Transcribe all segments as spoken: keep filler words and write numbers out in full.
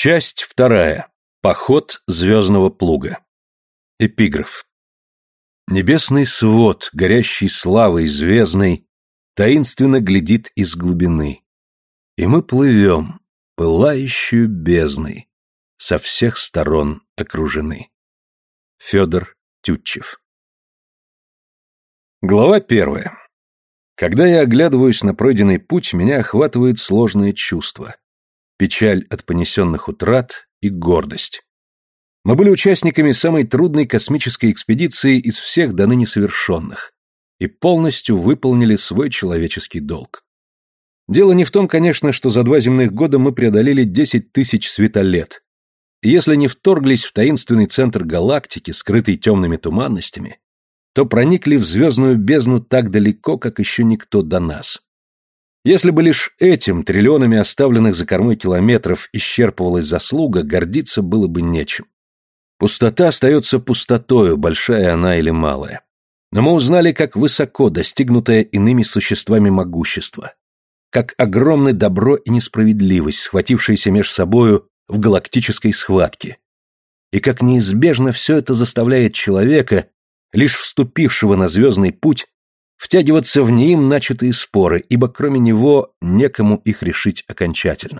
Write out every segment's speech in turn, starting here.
Часть вторая. Поход звездного плуга. Эпиграф. Небесный свод, горящий славой звездной, таинственно глядит из глубины. И мы плывем, пылающую бездной, со всех сторон окружены. Федор Тютчев. Глава первая. Когда я оглядываюсь на пройденный путь, меня охватывает сложное чувство. Печаль от понесенных утрат и гордость. Мы были участниками самой трудной космической экспедиции из всех до ныне совершенных и полностью выполнили свой человеческий долг. Дело не в том, конечно, что за два земных года мы преодолели десять тысяч светолет, и если не вторглись в таинственный центр галактики, скрытый темными туманностями, то проникли в звездную бездну так далеко, как еще никто до нас. Если бы лишь этим, триллионами оставленных за кормой километров, исчерпывалась заслуга, гордиться было бы нечем. Пустота остается пустотою, большая она или малая. Но мы узнали, как высоко достигнутое иными существами могущество, как огромны добро и несправедливость, схватившиеся меж собою в галактической схватке, и как неизбежно все это заставляет человека, лишь вступившего на звездный путь, втягиваться в не им начатые споры, ибо кроме него некому их решить окончательно.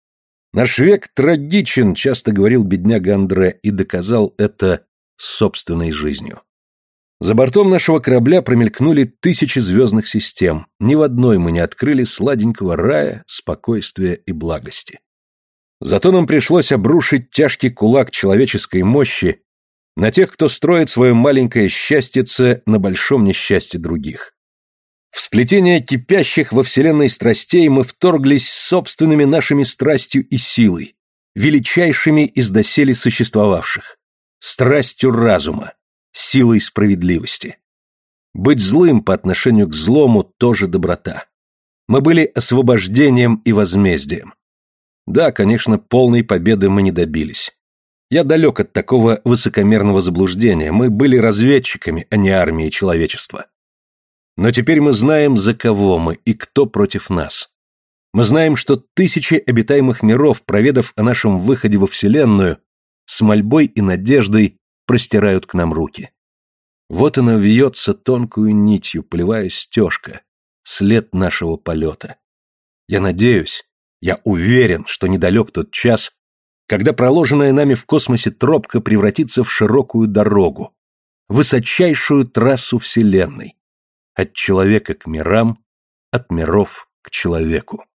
«Наш век трагичен», — часто говорил бедняга Андре, и доказал это собственной жизнью. За бортом нашего корабля промелькнули тысячи звездных систем, ни в одной мы не открыли сладенького рая, спокойствия и благости. Зато нам пришлось обрушить тяжкий кулак человеческой мощи на тех, кто строит свое маленькое счастьице на большом несчастье других. В сплетение кипящих во вселенной страстей мы вторглись собственными нашими страстью и силой, величайшими из доселе существовавших, страстью разума, силой справедливости. Быть злым по отношению к злому тоже доброта. Мы были освобождением и возмездием. Да, конечно, полной победы мы не добились. Я далек от такого высокомерного заблуждения, мы были разведчиками, а не армией человечества. Но теперь мы знаем, за кого мы и кто против нас. Мы знаем, что тысячи обитаемых миров, проведав о нашем выходе во Вселенную, с мольбой и надеждой простирают к нам руки. Вот она вьется тонкую нитью, полевая стежка, след нашего полета. Я надеюсь, я уверен, что недалек тот час, когда проложенная нами в космосе тропка превратится в широкую дорогу, высочайшую трассу Вселенной, от человека к мирам, от миров к человеку.